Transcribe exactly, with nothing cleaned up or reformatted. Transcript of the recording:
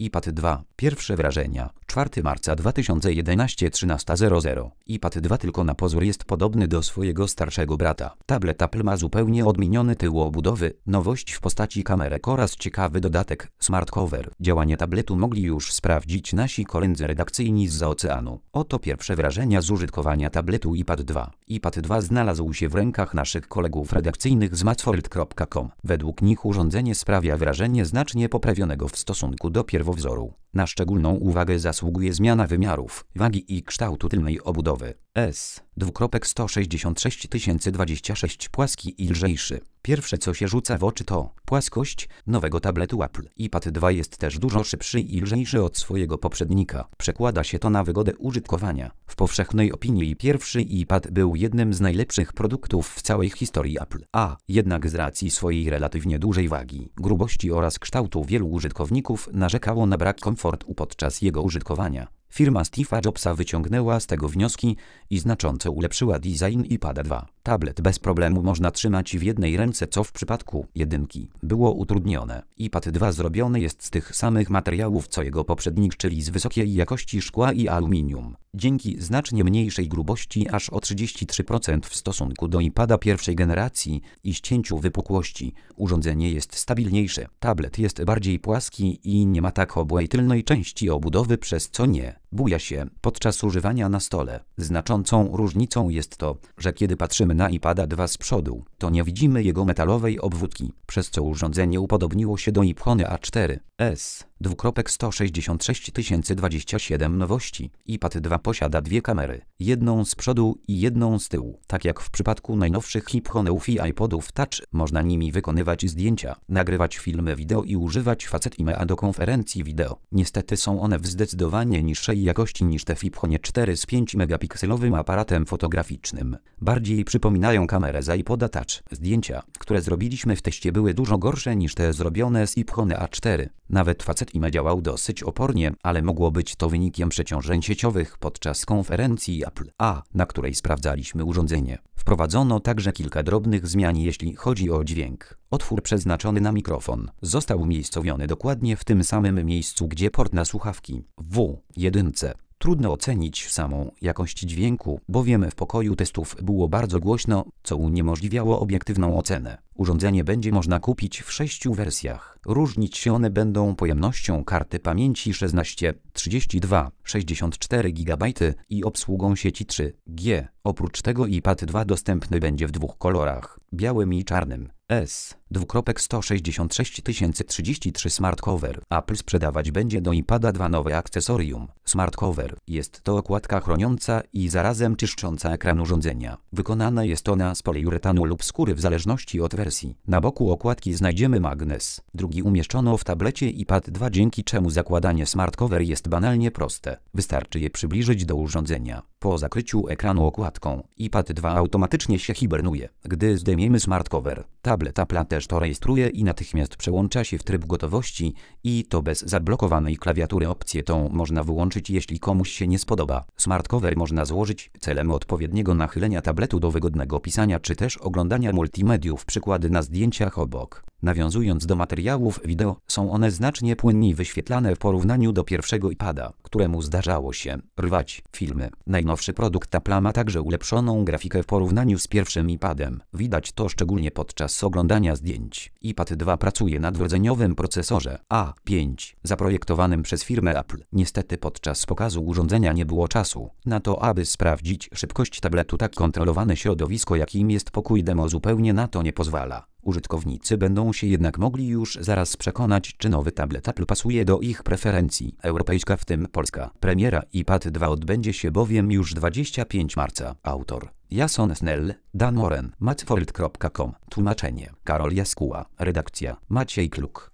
iPad dwa. Pierwsze wrażenia. czwartego marca dwa tysiące jedenastego trzynasta zero zero. iPad dwa tylko na pozór jest podobny do swojego starszego brata. Tablet Apple ma zupełnie odmieniony tył obudowy, nowość w postaci kamerek oraz ciekawy dodatek Smart Cover. Działanie tabletu mogli już sprawdzić nasi koledzy redakcyjni zza oceanu. Oto pierwsze wrażenia z użytkowania tabletu iPad dwa. iPad dwa znalazł się w rękach naszych kolegów redakcyjnych z macworld kropka com. Według nich urządzenie sprawia wrażenie znacznie poprawionego w stosunku do pierwowzoru. Na szczególną uwagę zasługuje zmiana wymiarów, wagi i kształtu tylnej obudowy. S sto sześćdziesiąt sześć tysięcy dwadzieścia sześć płaski i lżejszy. Pierwsze co się rzuca w oczy to płaskość nowego tabletu Apple. iPad dwa jest też dużo szybszy i lżejszy od swojego poprzednika. Przekłada się to na wygodę użytkowania. W powszechnej opinii pierwszy iPad był jednym z najlepszych produktów w całej historii Apple. A jednak z racji swojej relatywnie dużej wagi, grubości oraz kształtu wielu użytkowników narzekało na brak komfortu podczas jego użytkowania. Firma Steve'a Jobsa wyciągnęła z tego wnioski i znacząco ulepszyła design iPada dwa. Tablet bez problemu można trzymać w jednej ręce, co w przypadku jedynki było utrudnione. iPad dwa zrobiony jest z tych samych materiałów co jego poprzednik, czyli z wysokiej jakości szkła i aluminium. Dzięki znacznie mniejszej grubości aż o trzydzieści trzy procent w stosunku do iPada pierwszej generacji i ścięciu wypukłości, urządzenie jest stabilniejsze. Tablet jest bardziej płaski i nie ma tak obłej tylnej części obudowy, przez co nie buja się podczas używania na stole. Znaczącą różnicą jest to, że kiedy patrzymy na iPada dwa z przodu, to nie widzimy jego metalowej obwódki, przez co urządzenie upodobniło się do iPhone A cztery S sto sześćdziesiąt sześć tysięcy dwadzieścia siedem nowości. iPad dwa posiada dwie kamery, jedną z przodu i jedną z tyłu. Tak jak w przypadku najnowszych iPhone'ów i iPodów Touch, można nimi wykonywać zdjęcia, nagrywać filmy wideo i używać FaceTime'a do konferencji wideo. Niestety są one w zdecydowanie niższej jakości niż te w iPhone cztery z pięć megapikselowym aparatem fotograficznym. Bardziej przypominają kamerę z iPoda Touch. Zdjęcia, które zrobiliśmy w teście, były dużo gorsze niż te zrobione z iPhone A cztery. Nawet FaceTime działał dosyć opornie, ale mogło być to wynikiem przeciążeń sieciowych podczas konferencji Apple A, na której sprawdzaliśmy urządzenie. Wprowadzono także kilka drobnych zmian, jeśli chodzi o dźwięk. Otwór przeznaczony na mikrofon został umiejscowiony dokładnie w tym samym miejscu, gdzie port na słuchawki w jedynce. Trudno ocenić samą jakość dźwięku, bowiem w pokoju testów było bardzo głośno, co uniemożliwiało obiektywną ocenę. Urządzenie będzie można kupić w sześciu wersjach. Różnić się one będą pojemnością karty pamięci szesnaście, trzydzieści dwa, sześćdziesiąt cztery gigabajty i obsługą sieci trzy G. Oprócz tego iPad dwa dostępny będzie w dwóch kolorach, białym i czarnym. S sto sześćdziesiąt sześć tysięcy trzydzieści trzy Smart Cover. Apple sprzedawać będzie do iPada dwa nowe akcesorium. Smart Cover jest to okładka chroniąca i zarazem czyszcząca ekran urządzenia. Wykonana jest ona z poliuretanu lub skóry w zależności od wersji. Na boku okładki znajdziemy magnes. Drugi umieszczono w tablecie iPad dwa, dzięki czemu zakładanie Smart Cover jest banalnie proste. Wystarczy je przybliżyć do urządzenia. Po zakryciu ekranu okładką, iPad dwa automatycznie się hibernuje. Gdy zdejmiemy Smart Cover, tablet Apple'a też to rejestruje i natychmiast przełącza się w tryb gotowości, i to bez zablokowanej klawiatury. Opcję tą można wyłączyć, jeśli komuś się nie spodoba. Smart Cover można złożyć celem odpowiedniego nachylenia tabletu do wygodnego pisania czy też oglądania multimediów, przykłady na zdjęciach obok. Nawiązując do materiałów wideo, są one znacznie płynniej wyświetlane w porównaniu do pierwszego iPada, któremu zdarzało się rwać filmy. Najnowszy produkt Apple'a ma także ulepszoną grafikę w porównaniu z pierwszym iPadem. Widać to szczególnie podczas oglądania zdjęć. iPad dwa pracuje na dwurdzeniowym procesorze A pięć, zaprojektowanym przez firmę Apple. Niestety podczas pokazu urządzenia nie było czasu na to, aby sprawdzić szybkość tabletu. Tak kontrolowane środowisko, jakim jest pokój demo, zupełnie na to nie pozwala. Użytkownicy będą się jednak mogli już zaraz przekonać, czy nowy tablet Apple pasuje do ich preferencji. Europejska, w tym polska, premiera iPad dwa odbędzie się bowiem już dwudziestego piątego marca. Autor Jason Snell, Dan Moren, macworld kropka com. Tłumaczenie Karol Jaskuła. Redakcja Maciej Kluk.